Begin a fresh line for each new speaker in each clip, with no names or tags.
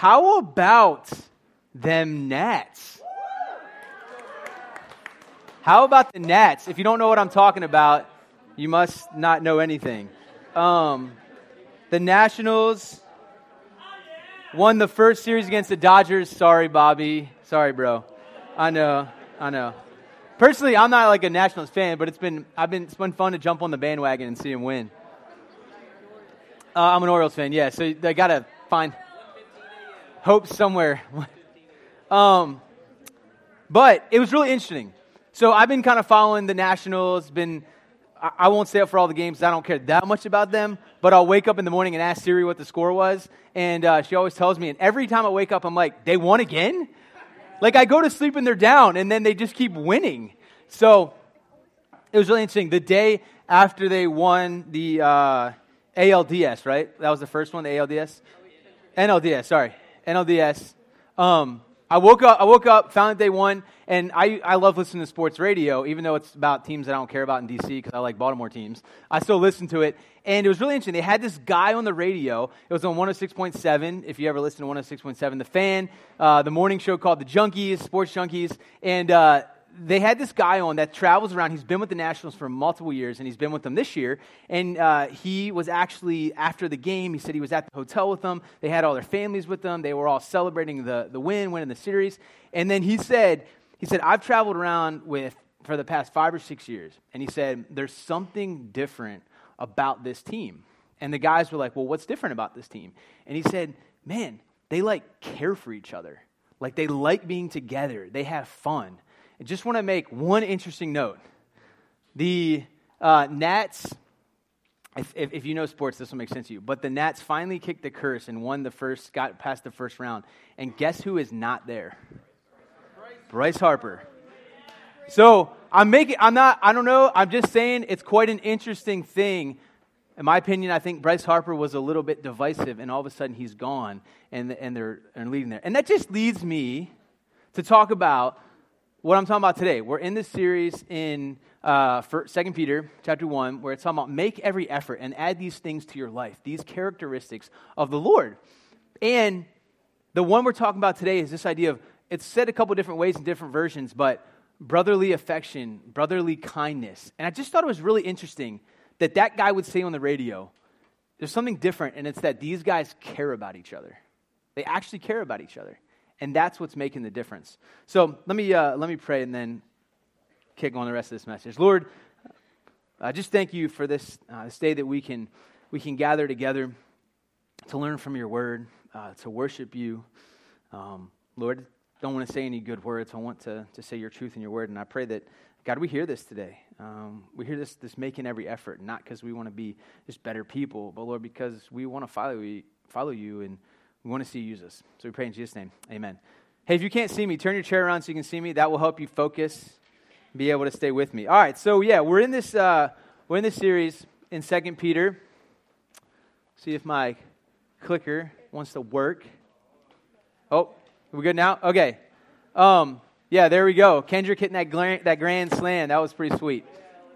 How about them Nats? How about the Nats? If you don't know what I'm talking about, you must not know anything. The Nationals won the first series against the Dodgers. Sorry, Bobby. Sorry, bro. I know. Personally, I'm not like a Nationals fan, but it's been fun to jump on the bandwagon and see them win. I'm an Orioles fan, yeah. So they gotta find hope somewhere. But it was really interesting. So I've been kind of following the Nationals. I won't stay up for all the games. I don't care that much about them. But I'll wake up in the morning and ask Siri what the score was. And she always tells me. And every time I wake up, I'm like, they won again? Like, I go to sleep and they're down. And then they just keep winning. So it was really interesting. The day after they won the ALDS, right? That was the first one, the ALDS? NLDS, sorry. NLDS. I woke up, found that they won, and I love listening to sports radio, even though it's about teams that I don't care about in D.C. because I like Baltimore teams. I still listen to it, and it was really interesting. They had this guy on the radio. It was on 106.7, if you ever listen to 106.7. The Fan, the morning show called The Junkies, Sports Junkies, and they had this guy on that travels around. He's been with the Nationals for multiple years, and he's been with them this year. And he was actually, after the game, he said he was at the hotel with them. They had all their families with them. They were all celebrating the winning the series. And then he said, I've traveled around for the past 5 or 6 years. And he said, there's something different about this team. And the guys were like, well, what's different about this team? And he said, man, they care for each other. Like, they like being together. They have fun. I just want to make one interesting note. The Nats, if you know sports, this will make sense to you, but the Nats finally kicked the curse and got past the first round. And guess who is not there? Bryce Harper. So I'm just saying it's quite an interesting thing. In my opinion, I think Bryce Harper was a little bit divisive, and all of a sudden he's gone, and they're leaving there. And that just leads me to talk about what I'm talking about today. We're in this series in 2 Peter chapter 1, where it's talking about make every effort and add these things to your life, these characteristics of the Lord. And the one we're talking about today is this idea of, it's said a couple different ways in different versions, but brotherly affection, brotherly kindness. And I just thought it was really interesting that guy would say on the radio, there's something different, and it's that these guys care about each other. They actually care about each other. And that's what's making the difference. So let me pray and then kick on the rest of this message. Lord, I just thank you for this day that we can gather together to learn from your word, to worship you. Lord, don't want to say any good words. I want to say your truth in your word. And I pray that, God, we hear this today. We hear this making every effort, not because we want to be just better people, but Lord, because we want to follow you and we want to see you use us. So we pray in Jesus' name. Amen. Hey, if you can't see me, turn your chair around so you can see me. That will help you focus, be able to stay with me. All right, so yeah, we're in this series in 2 Peter. See if my clicker wants to work. Oh, are we good now? Okay. Yeah, there we go. Kendrick hitting that grand slam. That was pretty sweet.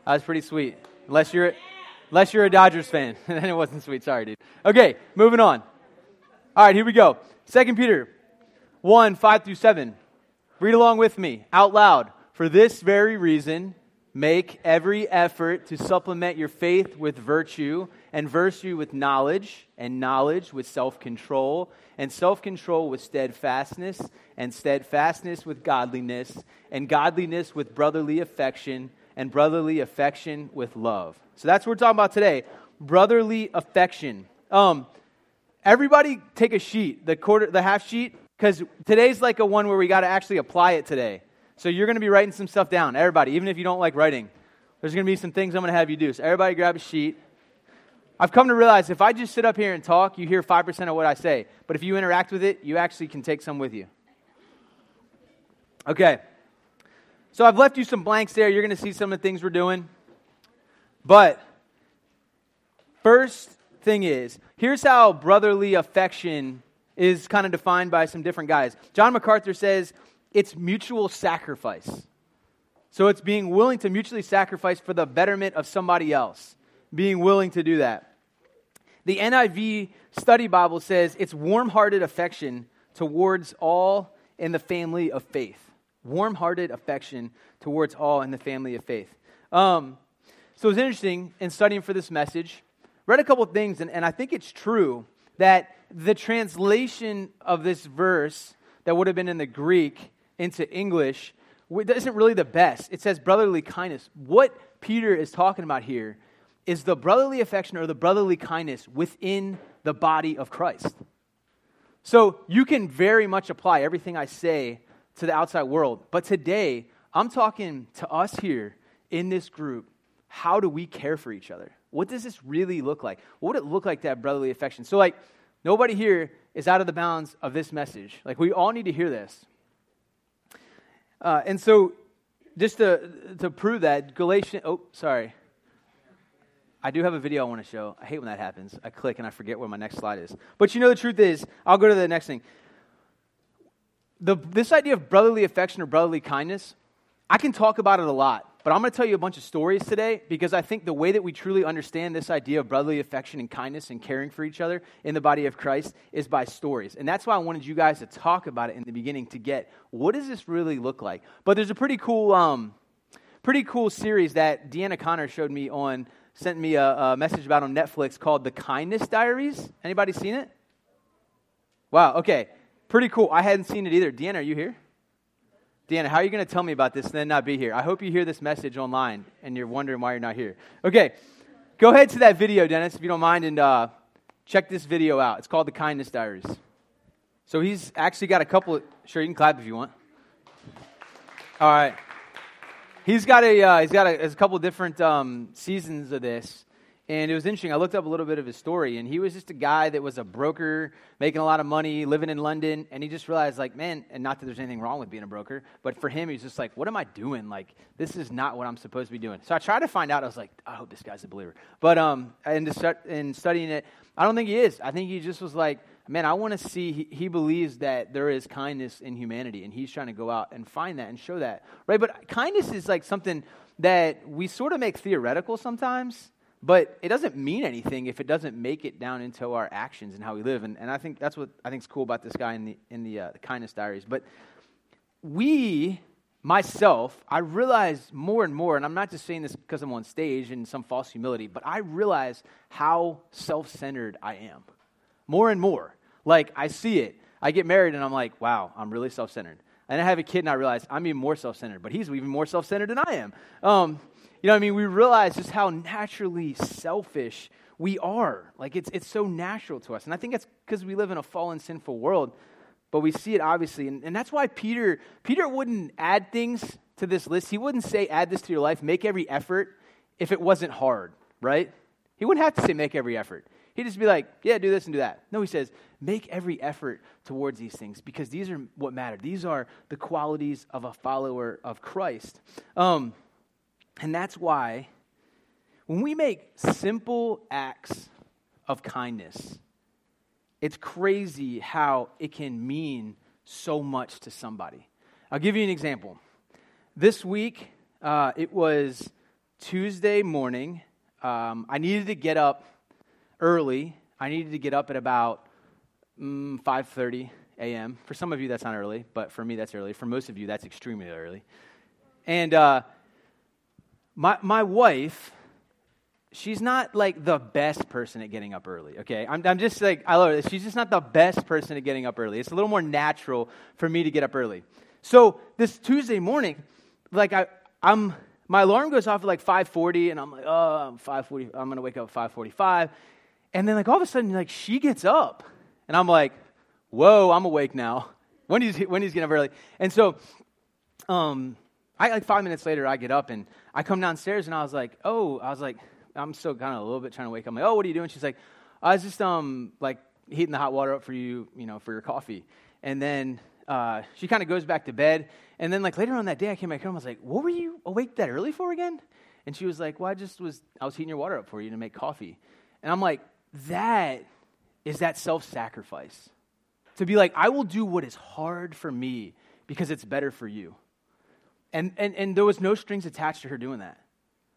Unless you're a Dodgers fan. Then it wasn't sweet. Sorry, dude. Okay, moving on. All right, here we go. 2 Peter 1, 5 through 7. Read along with me out loud. For this very reason, make every effort to supplement your faith with virtue, and virtue with knowledge, and knowledge with self-control, and self-control with steadfastness, and steadfastness with godliness, and godliness with brotherly affection, and brotherly affection with love. So that's what we're talking about today. Brotherly affection. Everybody take a sheet, the half sheet, because today's like a one where we got to actually apply it today. So you're going to be writing some stuff down, everybody, even if you don't like writing. There's going to be some things I'm going to have you do. So everybody grab a sheet. I've come to realize if I just sit up here and talk, you hear 5% of what I say. But if you interact with it, you actually can take some with you. Okay. So I've left you some blanks there. You're going to see some of the things we're doing. But first thing is, here's how brotherly affection is kind of defined by some different guys. John MacArthur says it's mutual sacrifice. So it's being willing to mutually sacrifice for the betterment of somebody else. Being willing to do that. The NIV Study Bible says it's warm-hearted affection towards all in the family of faith. Warm-hearted affection towards all in the family of faith. So it was interesting in studying for this message. Read a couple of things, and I think it's true that the translation of this verse that would have been in the Greek into English isn't really the best. It says brotherly kindness. What Peter is talking about here is the brotherly affection or the brotherly kindness within the body of Christ. So you can very much apply everything I say to the outside world. But today, I'm talking to us here in this group. How do we care for each other? What does this really look like? What would it look like to have brotherly affection? So nobody here is out of the bounds of this message. We all need to hear this. And so just to prove that, I do have a video I want to show. I hate when that happens. I click and I forget where my next slide is. But the truth is, I'll go to the next thing. This idea of brotherly affection or brotherly kindness, I can talk about it a lot. But I'm going to tell you a bunch of stories today because I think the way that we truly understand this idea of brotherly affection and kindness and caring for each other in the body of Christ is by stories. And that's why I wanted you guys to talk about it in the beginning to get, what does this really look like? But there's a pretty cool series that Deanna Connor sent me a message about on Netflix called The Kindness Diaries. Anybody seen it? Wow, okay. Pretty cool. I hadn't seen it either. Deanna, are you here? Deanna, how are you going to tell me about this and then not be here? I hope you hear this message online and you're wondering why you're not here. Okay, go ahead to that video, Dennis, if you don't mind, and check this video out. It's called The Kindness Diaries. So he's actually got a couple. Sure, you can clap if you want. All right. He's got a couple different seasons of this. And it was interesting. I looked up a little bit of his story, and he was just a guy that was a broker, making a lot of money, living in London, and he just realized, man, and not that there's anything wrong with being a broker, but for him, he's just like, what am I doing? This is not what I'm supposed to be doing. So I tried to find out. I was like, I hope this guy's a believer. But in studying it, I don't think he is. I think he just was like, man, I want to see, he believes that there is kindness in humanity, and he's trying to go out and find that and show that, right? But kindness is something that we sort of make theoretical sometimes, but it doesn't mean anything if it doesn't make it down into our actions and how we live. And I think that's what I think is cool about this guy in the Kindness Diaries. But I realize more and more, and I'm not just saying this because I'm on stage in some false humility, but I realize how self-centered I am. More and more. I see it. I get married and I'm like, wow, I'm really self-centered. And I have a kid and I realize I'm even more self-centered, but he's even more self-centered than I am. We realize just how naturally selfish we are. It's so natural to us. And I think that's because we live in a fallen, sinful world, but we see it obviously. And that's why Peter wouldn't add things to this list. He wouldn't say, add this to your life, make every effort if it wasn't hard, right? He wouldn't have to say, make every effort. He'd just be like, yeah, do this and do that. No, he says, make every effort towards these things because these are what matter. These are the qualities of a follower of Christ. And that's why when we make simple acts of kindness, it's crazy how it can mean so much to somebody. I'll give you an example. This week, it was Tuesday morning. I needed to get up early. I needed to get up at about 5:30 a.m. For some of you, that's not early, but for me, that's early. For most of you, that's extremely early. And my wife, she's not the best person at getting up early, okay? I'm just I love her. She's just not the best person at getting up early. It's a little more natural for me to get up early. So this Tuesday morning, my alarm goes off at 5:40, and I'm like, oh, 5:40. I'm gonna wake up at 5:45, and then all of a sudden, she gets up, and I'm like, whoa, I'm awake now. Wendy's getting up early, and so, I 5 minutes later, I get up and I come downstairs, and I was like, I'm still kind of a little bit trying to wake up. I'm like, oh, what are you doing? She's like, I was just heating the hot water up for you, for your coffee, and then she kind of goes back to bed. And then later on that day, I came back home. I was like, what were you awake that early for again? And she was like, well, I was heating your water up for you to make coffee. And I'm like, that is that self-sacrifice. To be I will do what is hard for me because it's better for you. And there was no strings attached to her doing that.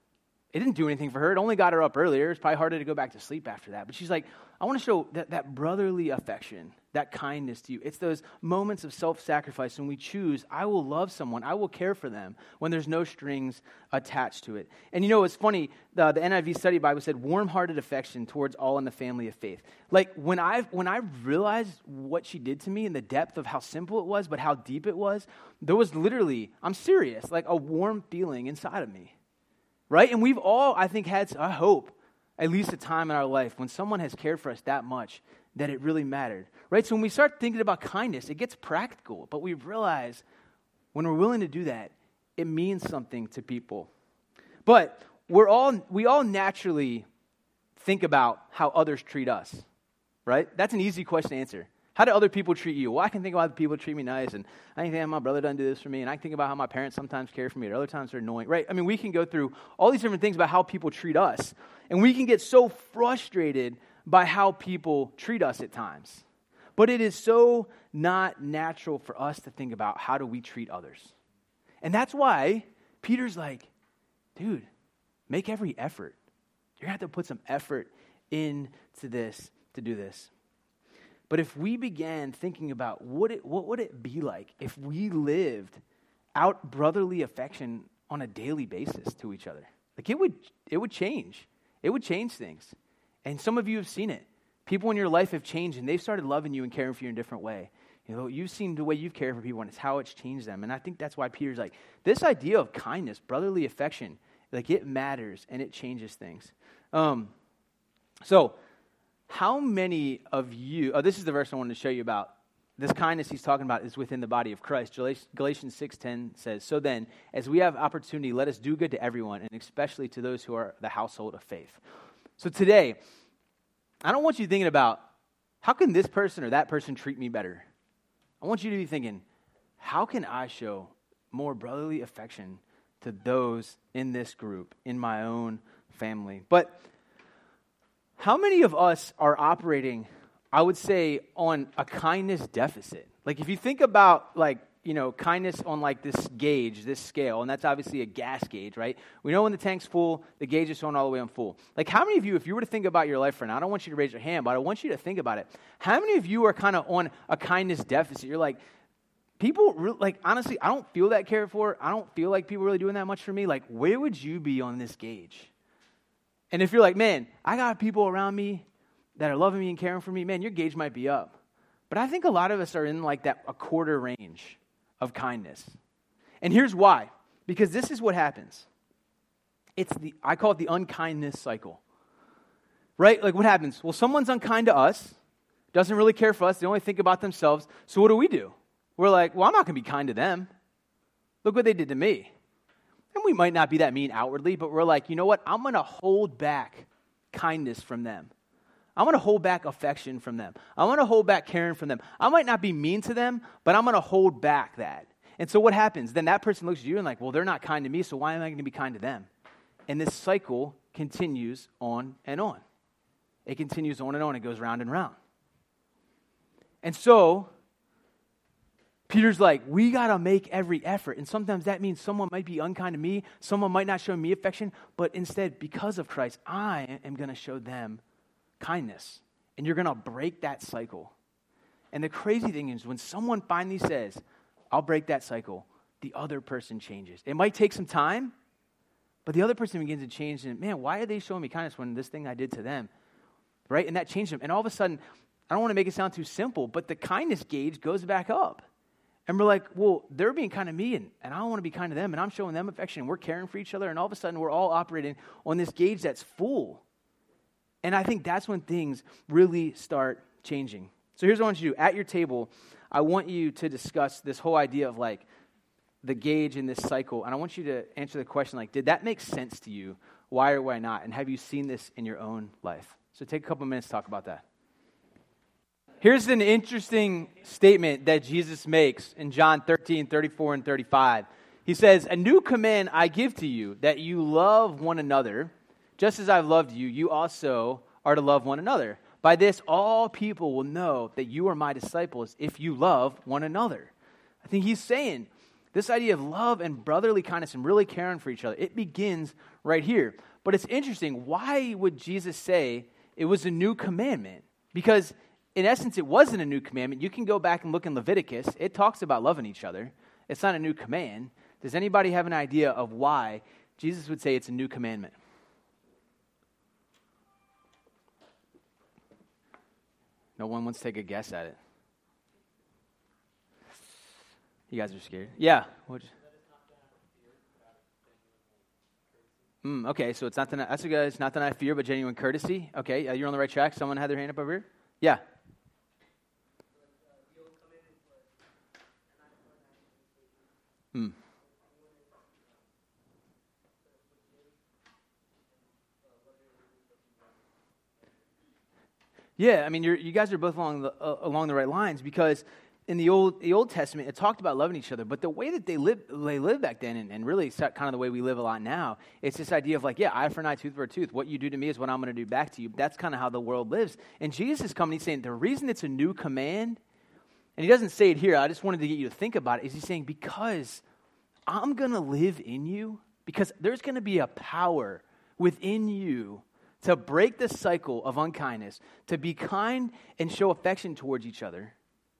It didn't do anything for her. It only got her up earlier. It's probably harder to go back to sleep after that. But she's like, I want to show that brotherly affection, that kindness to you. It's those moments of self-sacrifice when we choose, I will love someone, I will care for them when there's no strings attached to it. And it's funny, the NIV Study Bible said, warm-hearted affection towards all in the family of faith. Like when I realized what she did to me and the depth of how simple it was, but how deep it was, there was literally, I'm serious, like a warm feeling inside of me. Right? And we've all, I think, had, I hope, at least a time in our life when someone has cared for us that much that it really mattered. Right? So when we start thinking about kindness, it gets practical. But we realize when we're willing to do that, it means something to people. But we all naturally think about how others treat us. Right? That's an easy question to answer. How do other people treat you? Well, I can think about how people treat me nice, and I can think how my brother doesn't do this for me, and I can think about how my parents sometimes care for me, or other times they're annoying, right? I mean, we can go through all these different things about how people treat us, and we can get so frustrated by how people treat us at times. But it is so not natural for us to think about how do we treat others. And that's why Peter's like, dude, make every effort. You're going to have to put some effort into this to do this. But if we began thinking about what would it be like if we lived out brotherly affection on a daily basis to each other? Like it would change. It would change things. And some of you have seen it. People in your life have changed and they've started loving you and caring for you in a different way. You've seen the way you've cared for people and it's how it's changed them. And I think that's why Peter's like, this idea of kindness, brotherly affection, like it matters and it changes things. So how many of you, this is the verse I wanted to show you about. This kindness he's talking about is within the body of Christ. Galatians 6:10 says, so then, as we have opportunity, let us do good to everyone, and especially to those who are the household of faith. So today, I don't want you thinking about, how can this person or that person treat me better? I want you to be thinking, how can I show more brotherly affection to those in this group, in my own family? But how many of us are operating, I would say, on a kindness deficit? Like if you think about kindness on like this gauge, this scale, and that's obviously a gas gauge, right? We know when the tank's full, the gauge is shown all the way on full. Like how many of you, if you were to think about your life right now, I don't want you to raise your hand, but I want you to think about it. How many of you are kind of on a kindness deficit? You're like, people, honestly, I don't feel that cared for. I don't feel like people really doing that much for me. Like where would you be on this gauge? And if you're like, man, I got people around me that are loving me and caring for me, man, your gauge might be up. But I think a lot of us are in like that a quarter range of kindness. And here's why. Because this is what happens. I call it the unkindness cycle. Right? Like what happens? Well, someone's unkind to us, doesn't really care for us, they only think about themselves. So what do? We're like, well, I'm not going to be kind to them. Look what they did to me. And we might not be that mean outwardly, but we're like, you know what? I'm going to hold back kindness from them. I'm going to hold back affection from them. I'm going to hold back caring from them. I might not be mean to them, but I'm going to hold back that. And so what happens? Then that person looks at you and like, well, they're not kind to me, so why am I going to be kind to them? And this cycle continues on and on. It continues on and on. It goes round and round. And so Peter's like, we got to make every effort. And sometimes that means someone might be unkind to me. Someone might not show me affection. But instead, because of Christ, I am going to show them kindness. And you're going to break that cycle. And the crazy thing is when someone finally says, I'll break that cycle, the other person changes. It might take some time, but the other person begins to change. And man, why are they showing me kindness when this thing I did to them? Right? And that changed them. And all of a sudden, I don't want to make it sound too simple, but the kindness gauge goes back up. And we're like, well, they're being kind to me, and I want to be kind to them, and I'm showing them affection, and we're caring for each other, and all of a sudden we're all operating on this gauge that's full. And I think that's when things really start changing. So here's what I want you to do. At your table, I want you to discuss this whole idea of like the gauge in this cycle, and I want you to answer the question like, did that make sense to you? Why or why not? And have you seen this in your own life? So take a couple minutes to talk about that. Here's an interesting statement that Jesus makes in John 13, 34, and 35. He says, a new command I give to you, that you love one another. Just as I've loved you, you also are to love one another. By this, all people will know that you are my disciples if you love one another. I think he's saying this idea of love and brotherly kindness and really caring for each other, it begins right here. But it's interesting. Why would Jesus say it was a new commandment? Because in essence, it wasn't a new commandment. You can go back and look in Leviticus. It talks about loving each other. It's not a new command. Does anybody have an idea of why Jesus would say it's a new commandment? No one wants to take a guess at it. You guys are scared? Yeah. Okay, so it's not that's okay. It's not that I fear, but genuine courtesy. Okay, you're on the right track. Someone had their hand up over here. Yeah. Yeah, I mean, you guys are both along the right lines, because in the Old Testament, it talked about loving each other, but the way that they lived back then, and really kind of the way we live a lot now, it's this idea of like, yeah, eye for an eye, tooth for a tooth. What you do to me is what I'm going to do back to you. That's kind of how the world lives. And Jesus is coming, he's saying the reason it's a new command, and he doesn't say it here, I just wanted to get you to think about it, is he's saying because I'm going to live in you, because there's going to be a power within you to break the cycle of unkindness, to be kind and show affection towards each other.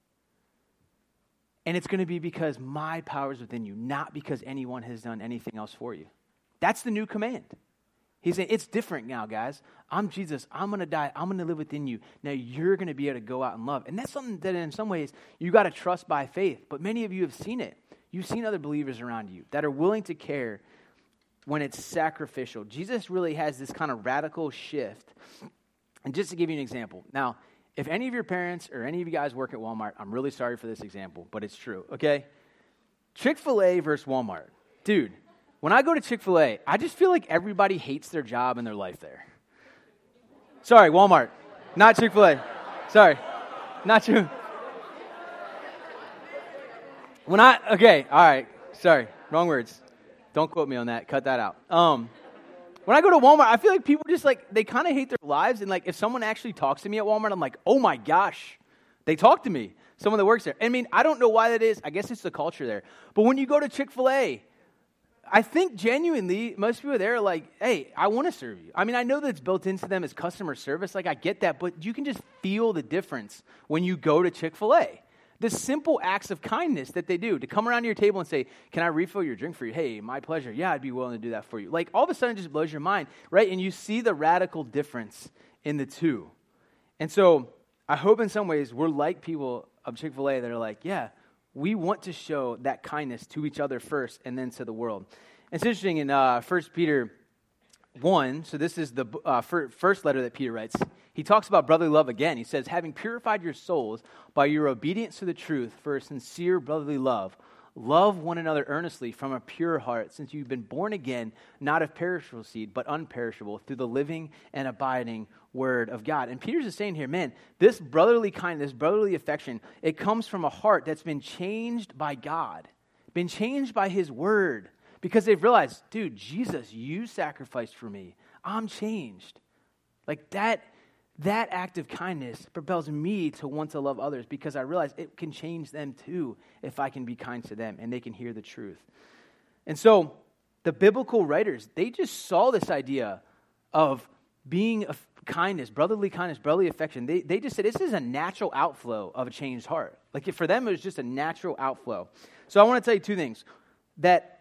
And it's going to be because my power is within you, not because anyone has done anything else for you. That's the new command. He's saying, it's different now, guys. I'm Jesus. I'm going to die. I'm going to live within you. Now you're going to be able to go out and love. And that's something that in some ways you got to trust by faith. But many of you have seen it. You've seen other believers around you that are willing to care when it's sacrificial. Jesus really has this kind of radical shift. And just to give you an example. Now, if any of your parents or any of you guys work at Walmart, I'm really sorry for this example, but it's true, okay? Chick-fil-A versus Walmart. Dude, when I go to Chick-fil-A, I just feel like everybody hates their job and their life there. Sorry, Walmart, not Chick-fil-A. Sorry, not true. Okay, all right, sorry, wrong words. Don't quote me on that. Cut that out. When I go to Walmart, I feel like people just like, they kind of hate their lives. And like, if someone actually talks to me at Walmart, I'm like, oh my gosh, they talk to me. Someone that works there. I mean, I don't know why that is. I guess it's the culture there. But when you go to Chick-fil-A, I think genuinely, most people there are like, hey, I want to serve you. I mean, I know that it's built into them as customer service. Like, I get that. But you can just feel the difference when you go to Chick-fil-A. The simple acts of kindness that they do, to come around to your table and say, can I refill your drink for you? Hey, my pleasure. Yeah, I'd be willing to do that for you. Like, all of a sudden, it just blows your mind, right? And you see the radical difference in the two. And so I hope in some ways we're like people of Chick-fil-A that are like, yeah, we want to show that kindness to each other first and then to the world. It's interesting in 1 Peter 1, so this is the first letter that Peter writes. He talks about brotherly love again. He says, having purified your souls by your obedience to the truth for a sincere brotherly love, love one another earnestly from a pure heart, since you've been born again, not of perishable seed, but unperishable, through the living and abiding word of God. And Peter's just saying here, man, this brotherly kindness, brotherly affection, it comes from a heart that's been changed by God, been changed by his word, because they've realized, dude, Jesus, you sacrificed for me. I'm changed. Like that act of kindness propels me to want to love others, because I realize it can change them too if I can be kind to them and they can hear the truth. And so the biblical writers, they just saw this idea of being of kindness, brotherly affection. They just said this is a natural outflow of a changed heart. Like for them, it was just a natural outflow. So I want to tell you two things. That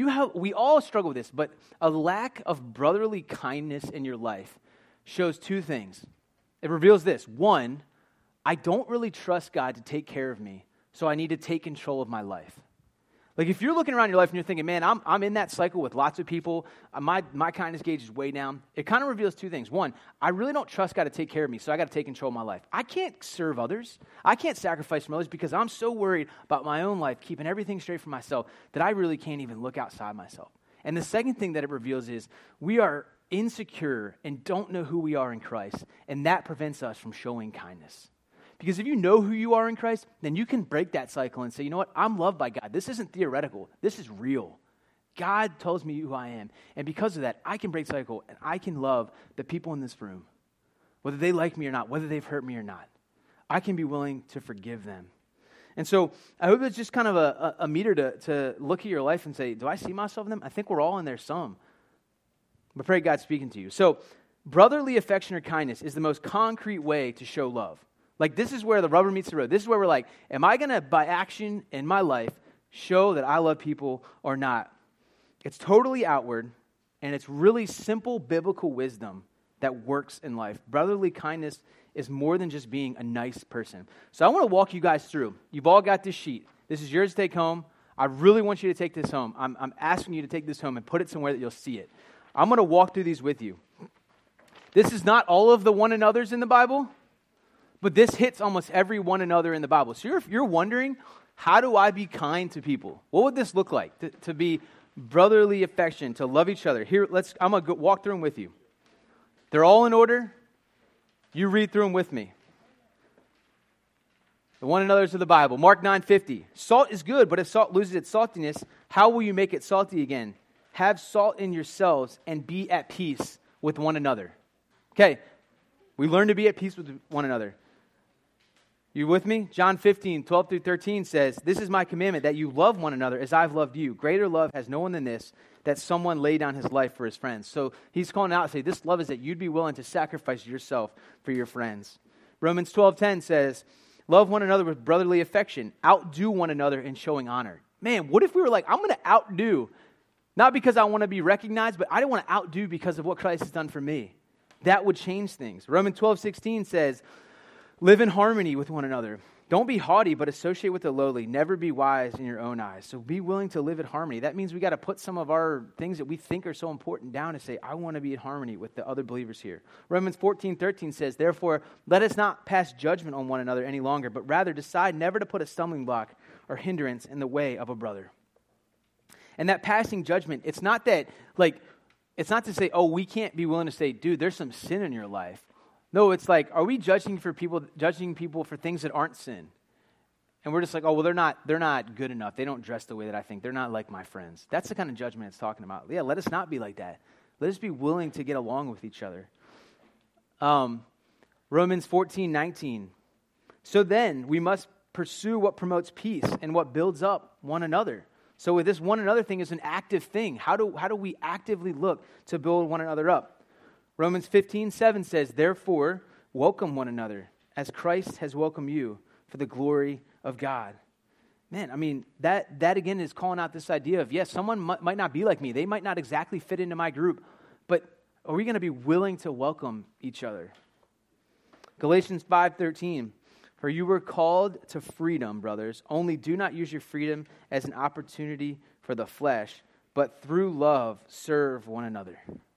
we all struggle with this, but a lack of brotherly kindness in your life shows two things. It reveals this. One, I don't really trust God to take care of me, so I need to take control of my life. Like if you're looking around your life and you're thinking, man, I'm in that cycle with lots of people, my kindness gauge is way down, it kind of reveals two things. One, I really don't trust God to take care of me, so I got to take control of my life. I can't serve others. I can't sacrifice for others because I'm so worried about my own life, keeping everything straight for myself, that I really can't even look outside myself. And the second thing that it reveals is we are insecure and don't know who we are in Christ, and that prevents us from showing kindness. Because if you know who you are in Christ, then you can break that cycle and say, you know what, I'm loved by God. This isn't theoretical. This is real. God tells me who I am. And because of that, I can break cycle and I can love the people in this room, whether they like me or not, whether they've hurt me or not. I can be willing to forgive them. And so I hope it's just kind of a meter to look at your life and say, do I see myself in them? I think we're all in there some. But pray God's speaking to you. So brotherly affection or kindness is the most concrete way to show love. Like, this is where the rubber meets the road. This is where we're like, am I going to, by action in my life, show that I love people or not? It's totally outward, and it's really simple biblical wisdom that works in life. Brotherly kindness is more than just being a nice person. So I want to walk you guys through. You've all got this sheet. This is yours to take home. I really want you to take this home. I'm asking you to take this home and put it somewhere that you'll see it. I'm going to walk through these with you. This is not all of the one another's in the Bible, but this hits almost every one another in the Bible. So if you're wondering, how do I be kind to people? What would this look like to be brotherly affection, to love each other? Here, I'm going to walk through them with you. They're all in order. You read through them with me. The one another's of the Bible. Mark 9:50. Salt is good, but if salt loses its saltiness, how will you make it salty again? Have salt in yourselves and be at peace with one another. Okay, we learn to be at peace with one another. You with me? John 15:12-13 says, this is my commandment, that you love one another as I've loved you. Greater love has no one than this, that someone lay down his life for his friends. So he's calling out and say, this love is that you'd be willing to sacrifice yourself for your friends. Romans 12:10 says, love one another with brotherly affection. Outdo one another in showing honor. Man, what if we were like, I'm going to outdo, not because I want to be recognized, but I don't want to outdo because of what Christ has done for me. That would change things. Romans 12:16 says, live in harmony with one another. Don't be haughty, but associate with the lowly. Never be wise in your own eyes. So be willing to live in harmony. That means we got to put some of our things that we think are so important down and say, I want to be in harmony with the other believers here. Romans 14:13 says, therefore, let us not pass judgment on one another any longer, but rather decide never to put a stumbling block or hindrance in the way of a brother. And that passing judgment, it's not that, it's not to say, oh, we can't be willing to say, dude, there's some sin in your life. No, it's like, are we judging people for things that aren't sin? And we're just like, oh, well, they're not good enough. They don't dress the way that I think. They're not like my friends. That's the kind of judgment it's talking about. Yeah, let us not be like that. Let us be willing to get along with each other. Romans 14:19. So then we must pursue what promotes peace and what builds up one another. So with this one another thing is an active thing. How do we actively look to build one another up? Romans 15:7 says, therefore, welcome one another as Christ has welcomed you for the glory of God. Man, I mean, that again is calling out this idea of, yes, someone might not be like me. They might not exactly fit into my group, but are we going to be willing to welcome each other? Galatians 5:13, for you were called to freedom, brothers. Only do not use your freedom as an opportunity for the flesh, but through love serve one another.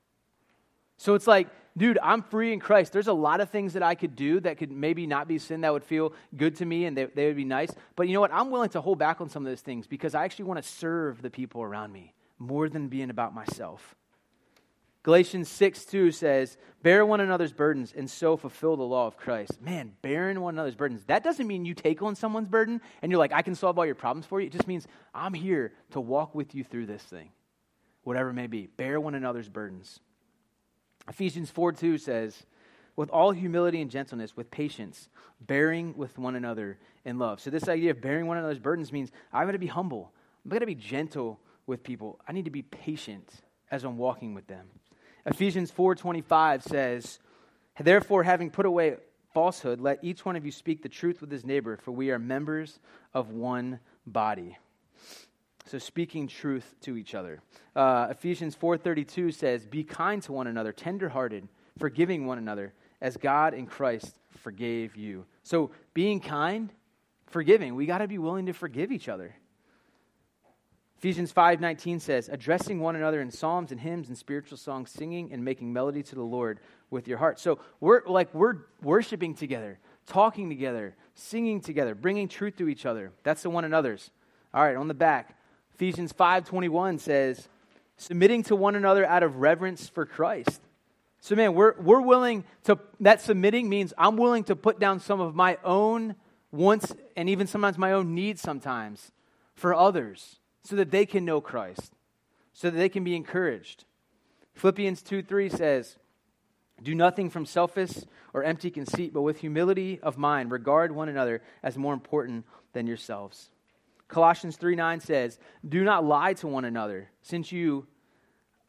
So it's like, dude, I'm free in Christ. There's a lot of things that I could do that could maybe not be sin that would feel good to me and they would be nice. But you know what? I'm willing to hold back on some of those things because I actually want to serve the people around me more than being about myself. Galatians 6:2 says, bear one another's burdens and so fulfill the law of Christ. Man, bearing one another's burdens. That doesn't mean you take on someone's burden and you're like, I can solve all your problems for you. It just means I'm here to walk with you through this thing, whatever it may be. Bear one another's burdens. Ephesians 4:2 says, with all humility and gentleness, with patience, bearing with one another in love. So this idea of bearing one another's burdens means I've got to be humble. I've got to be gentle with people. I need to be patient as I'm walking with them. Ephesians 4:25 says, therefore, having put away falsehood, let each one of you speak the truth with his neighbor, for we are members of one body. So speaking truth to each other. Ephesians 4:32 says, be kind to one another, tenderhearted, forgiving one another, as God in Christ forgave you. So being kind, forgiving, we got to be willing to forgive each other. Ephesians 5:19 says, addressing one another in psalms and hymns and spiritual songs, singing and making melody to the Lord with your heart. So we're worshiping together, talking together, singing together, bringing truth to each other. That's the one another's. All right, on the back, Ephesians 5:21 says, submitting to one another out of reverence for Christ. So man, we're willing to, that submitting means I'm willing to put down some of my own wants and even sometimes my own needs sometimes for others so that they can know Christ, so that they can be encouraged. Philippians 2:3 says, do nothing from selfish or empty conceit, but with humility of mind, regard one another as more important than yourselves. Colossians 3:9 says, do not lie to one another, since you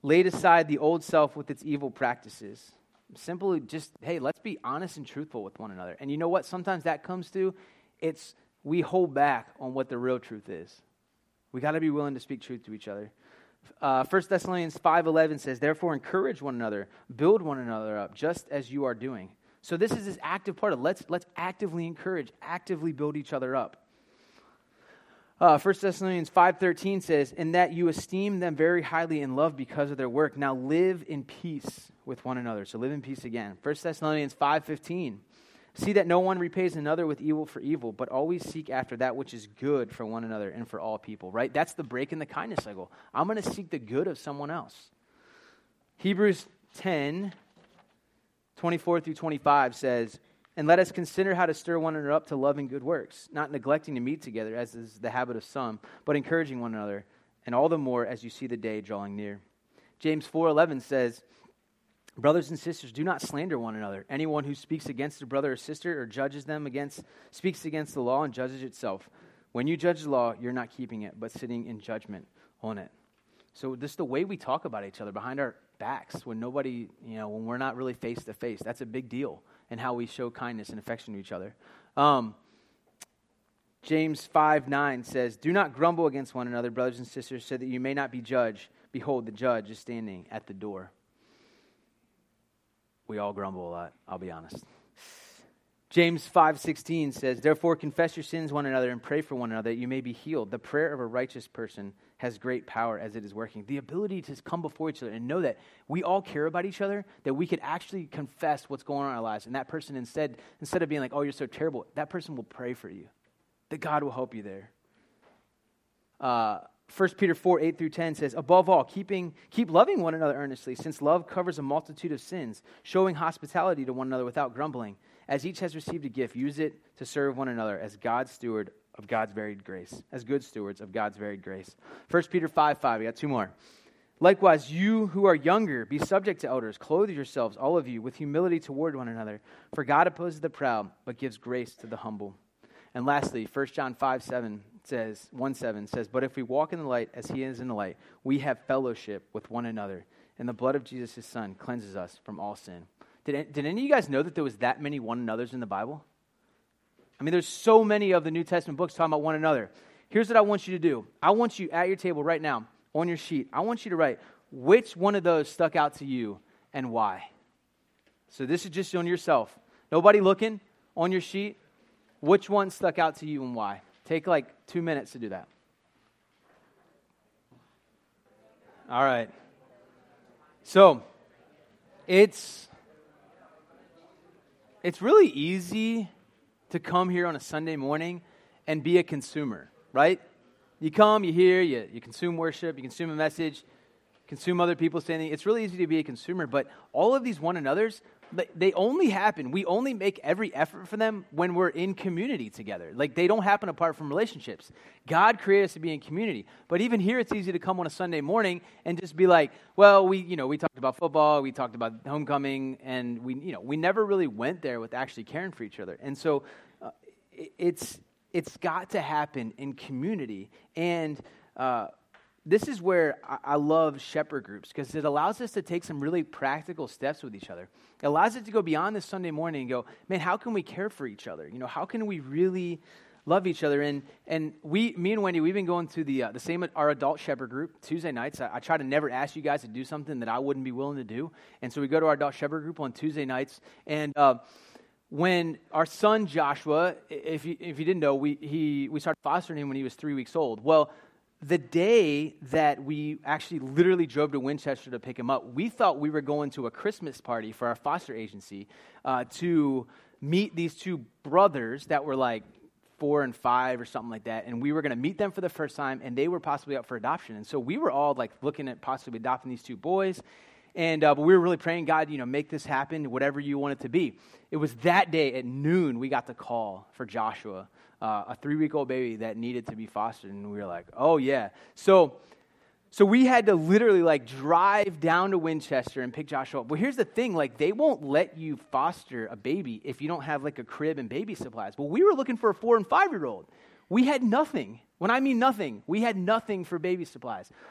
laid aside the old self with its evil practices. Simply just, hey, let's be honest and truthful with one another. And you know what? Sometimes that comes to, we hold back on what the real truth is. We got to be willing to speak truth to each other. 1 Thessalonians 5:11 says, therefore encourage one another, build one another up, just as you are doing. So this is this active part of let's actively encourage, actively build each other up. 1 Thessalonians 5:13 says, in that you esteem them very highly in love because of their work. Now live in peace with one another. So live in peace again. 1 Thessalonians 5:15. See that no one repays another with evil for evil, but always seek after that which is good for one another and for all people, right? That's the break in the kindness cycle. I'm going to seek the good of someone else. Hebrews 10:24-25 says, and let us consider how to stir one another up to love and good works, not neglecting to meet together, as is the habit of some, but encouraging one another, and all the more as you see the day drawing near. James 4:11 says, brothers and sisters, do not slander one another. Anyone who speaks against a brother or sister or speaks against the law and judges itself. When you judge the law, you're not keeping it, but sitting in judgment on it. So this is the way we talk about each other behind our backs when nobody, when we're not really face to face. That's a big deal in how we show kindness and affection to each other. James 5:9 says, do not grumble against one another, brothers and sisters, so that you may not be judged. Behold, the judge is standing at the door. We all grumble a lot, I'll be honest. James 5:16 says, therefore confess your sins one another and pray for one another that you may be healed. The prayer of a righteous person has great power as it is working. The ability to come before each other and know that we all care about each other, that we could actually confess what's going on in our lives. And that person, instead of being like, oh, you're so terrible, that person will pray for you, that God will help you there. 1 Peter 4:8-10 says, above all, keep loving one another earnestly, since love covers a multitude of sins, showing hospitality to one another without grumbling. As each has received a gift, use it to serve one another as good stewards of God's varied grace. 1 Peter 5:5, we got two more. Likewise, you who are younger, be subject to elders. Clothe yourselves, all of you, with humility toward one another. For God opposes the proud, but gives grace to the humble. And lastly, 1 John 1:7 says, but if we walk in the light as he is in the light, we have fellowship with one another, and the blood of Jesus, his son, cleanses us from all sin. Did any of you guys know that there was that many one another's in the Bible? I mean, there's so many of the New Testament books talking about one another. Here's what I want you to do. I want you at your table right now, on your sheet, I want you to write which one of those stuck out to you and why. So this is just on yourself. Nobody looking, on your sheet. Which one stuck out to you and why? Take like 2 minutes to do that. All right. So, it's really easy to come here on a Sunday morning and be a consumer, right? You come, you hear, you consume worship, you consume a message, consume other people saying it's really easy to be a consumer, but all of these one another's, they only happen. We only make every effort for them when we're in community together. Like, they don't happen apart from relationships. God created us to be in community. But even here, it's easy to come on a Sunday morning and just be like, well, we talked about football, we talked about homecoming, and we never really went there with actually caring for each other. And so it's got to happen in community. And this is where I love shepherd groups, because it allows us to take some really practical steps with each other. It allows us to go beyond this Sunday morning and go, man, how can we care for each other? How can we really love each other? And me and Wendy, we've been going to the same, our adult shepherd group Tuesday nights. I try to never ask you guys to do something that I wouldn't be willing to do. And so we go to our adult shepherd group on Tuesday nights. And when our son Joshua, if you didn't know, we started fostering him when he was 3 weeks old. Well, the day that we actually literally drove to Winchester to pick him up, we thought we were going to a Christmas party for our foster agency to meet these two brothers that were like 4 and 5 or something like that, and we were going to meet them for the first time, and they were possibly up for adoption. And so we were all like looking at possibly adopting these two boys, and but we were really praying, God, make this happen, whatever you want it to be. It was that day at noon we got the call for Joshua, a 3-week-old baby that needed to be fostered, and we were like, oh yeah. So we had to literally like drive down to Winchester and pick Joshua up. But here's the thing, like they won't let you foster a baby if you don't have like a crib and baby supplies. Well, we were looking for a 4 and 5-year-old. We had nothing. When I mean nothing, we had nothing for baby supplies.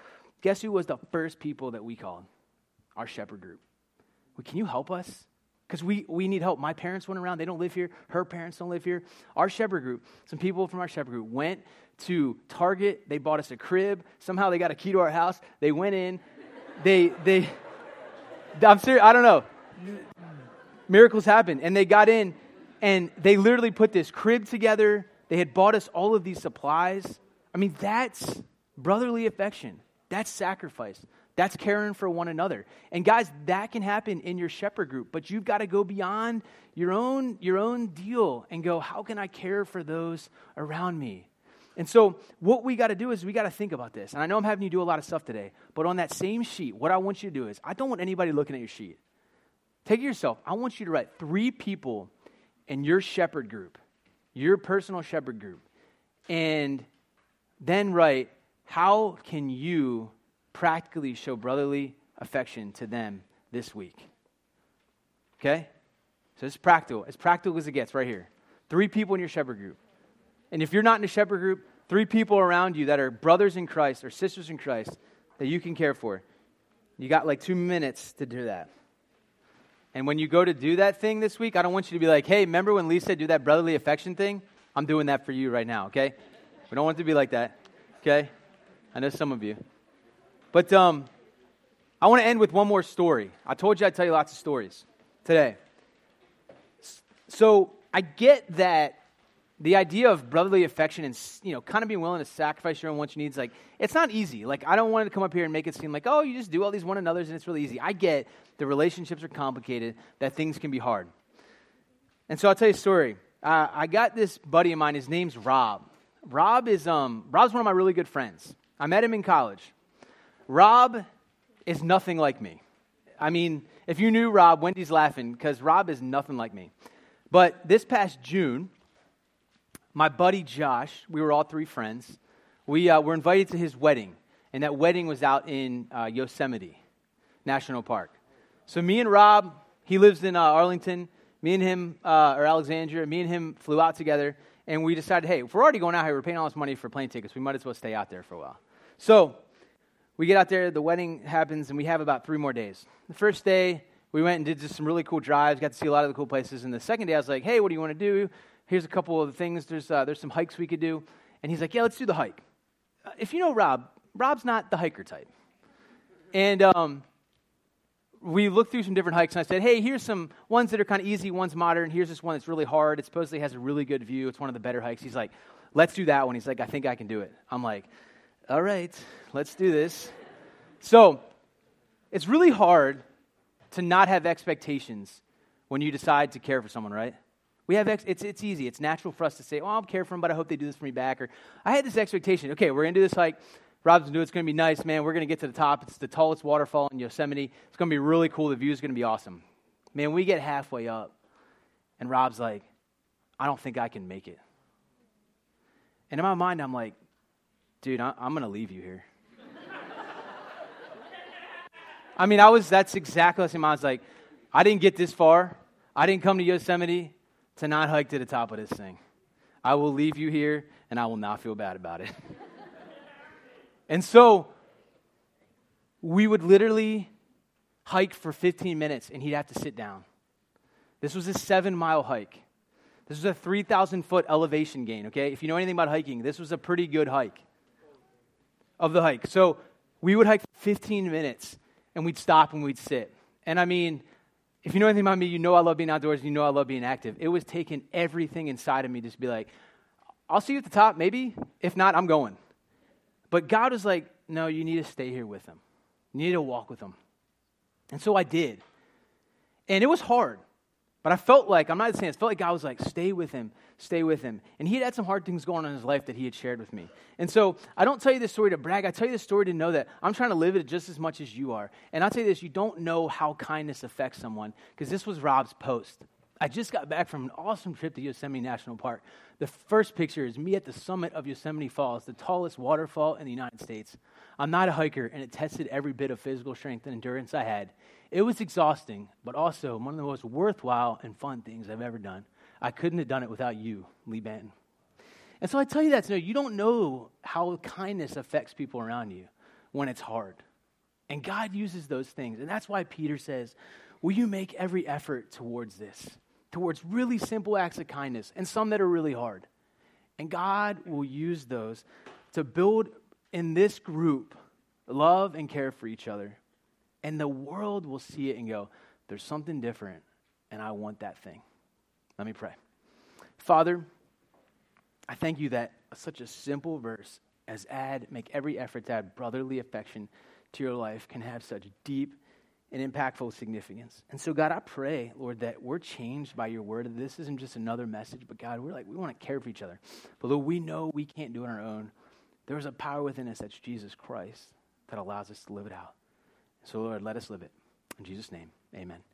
Guess who was the first people that we called? Our shepherd group. Well, can you help us? Because we need help. My parents went around. They don't live here. Her parents don't live here. Our shepherd group, some people from our shepherd group went to Target. They bought us a crib. Somehow they got a key to our house. They went in. I'm serious. I don't know. Miracles happened. And they got in, and they literally put this crib together. They had bought us all of these supplies. I mean, that's brotherly affection. That's sacrifice. That's caring for one another. And guys, that can happen in your shepherd group, but you've got to go beyond your own deal and go, how can I care for those around me? And so what we got to do is we got to think about this. And I know I'm having you do a lot of stuff today, but on that same sheet, what I want you to do is, I don't want anybody looking at your sheet. Take it yourself. I want you to write 3 people in your shepherd group, your personal shepherd group, and then write, how can you practically show brotherly affection to them this week? Okay? So it's practical as it gets right here. 3 people in your shepherd group. And if you're not in a shepherd group, 3 people around you that are brothers in Christ or sisters in Christ that you can care for. You got like 2 minutes to do that. And when you go to do that thing this week, I don't want you to be like, hey, remember when Lisa said do that brotherly affection thing? I'm doing that for you right now, okay? We don't want it to be like that, okay? I know some of you. But I want to end with one more story. I told you I'd tell you lots of stories today. So I get that the idea of brotherly affection and, kind of being willing to sacrifice your own wants and needs, like, it's not easy. Like, I don't want to come up here and make it seem like, oh, you just do all these one another's and it's really easy. I get the relationships are complicated, that things can be hard. And so I'll tell you a story. I got this buddy of mine. His name's Rob. Rob's one of my really good friends. I met him in college. Rob is nothing like me. I mean, if you knew Rob, Wendy's laughing because Rob is nothing like me. But this past June, my buddy Josh, we were all 3 friends, we were invited to his wedding, and that wedding was out in Yosemite National Park. So me and Rob, he lives in Arlington, me and him, or Alexandria, me and him flew out together, and we decided, hey, if we're already going out here, we're paying all this money for plane tickets, we might as well stay out there for a while. So we get out there, the wedding happens, and we have about 3 more days. The first day, we went and did just some really cool drives, got to see a lot of the cool places, and the second day I was like, hey, what do you want to do? Here's a couple of things. There's some hikes we could do. And he's like, yeah, let's do the hike. If you know Rob, Rob's not the hiker type. And we looked through some different hikes, and I said, hey, here's some ones that are kind of easy, one's modern. Here's this one that's really hard. It supposedly has a really good view. It's one of the better hikes. He's like, let's do that one. He's like, I think I can do it. I'm like, all right, let's do this. So it's really hard to not have expectations when you decide to care for someone, right? We have it's easy. It's natural for us to say, I'll care for them, but I hope they do this for me back. Or I had this expectation. Okay, we're going to do this hike. Rob's going to do it. It's going to be nice, man. We're going to get to the top. It's the tallest waterfall in Yosemite. It's going to be really cool. The view is going to be awesome. Man, we get halfway up, and Rob's like, I don't think I can make it. And in my mind, I'm like, dude, I'm going to leave you here. I mean, that's exactly the same. I was like, I didn't get this far. I didn't come to Yosemite to not hike to the top of this thing. I will leave you here, and I will not feel bad about it. And so we would literally hike for 15 minutes, and he'd have to sit down. This was a 7-mile hike. This was a 3,000-foot elevation gain, okay? If you know anything about hiking, this was a pretty good hike of the hike. So we would hike for 15 minutes, and we'd stop and we'd sit. And I mean, if you know anything about me, you know I love being outdoors, you know I love being active. It was taking everything inside of me just to be like, I'll see you at the top, maybe. If not, I'm going. But God was like, no, you need to stay here with him. You need to walk with him. And so I did. And it was hard. But I felt like, I'm not saying it, felt like God was like, stay with him, stay with him. And he had some hard things going on in his life that he had shared with me. And so I don't tell you this story to brag. I tell you this story to know that I'm trying to live it just as much as you are. And I'll tell you this, you don't know how kindness affects someone, because this was Rob's post. I just got back from an awesome trip to Yosemite National Park. The first picture is me at the summit of Yosemite Falls, the tallest waterfall in the United States. I'm not a hiker, and it tested every bit of physical strength and endurance I had. It was exhausting, but also one of the most worthwhile and fun things I've ever done. I couldn't have done it without you, Lee Benton. And so I tell you that to know you don't know how kindness affects people around you. when it's hard. And God uses those things. And that's why Peter says, will you make every effort towards this, towards really simple acts of kindness and some that are really hard. And God will use those to build in this group love and care for each other. And the world will see it and go, there's something different, and I want that thing. Let me pray. Father, I thank you that such a simple verse as make every effort to add brotherly affection to your life can have such deep and impactful significance. And so, God, I pray, Lord, that we're changed by your word. This isn't just another message, but God, we want to care for each other. But though we know we can't do it on our own, there's a power within us that's Jesus Christ that allows us to live it out. So, Lord, let us live it. In Jesus' name, amen.